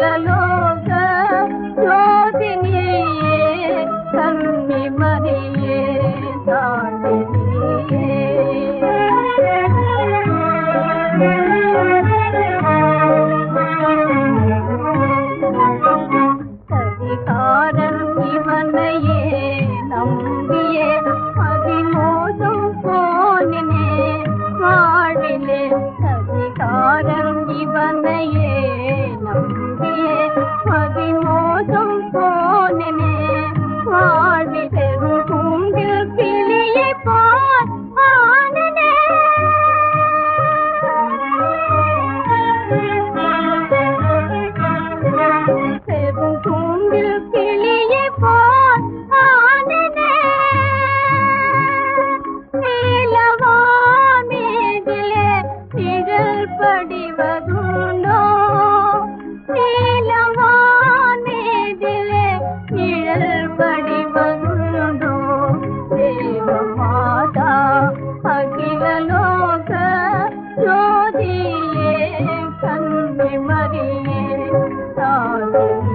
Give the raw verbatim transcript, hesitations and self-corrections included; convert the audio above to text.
அகிலலோக ஜோதினியே கன்னி மரியே தாண்டினியே சதிகாரன் இவனையே நம்பியே அதிமோதும் போனினே வாழிலே சதிகாரன் இவனையே நம்பியே அதிமோதும் போனினே வாழிலே பூங்கில் கிளியை போல் ஆனனே பெரும் பூங்கில் கிளியை போல் ஆனனே நீலவானேதிலே நிழல் படிவதுண்டோ நீலவானேதிலே நிழல் படிவதுண்டோ தேவமாதா அகிலலோக ஜோதியே கன்னி மரியே தாயே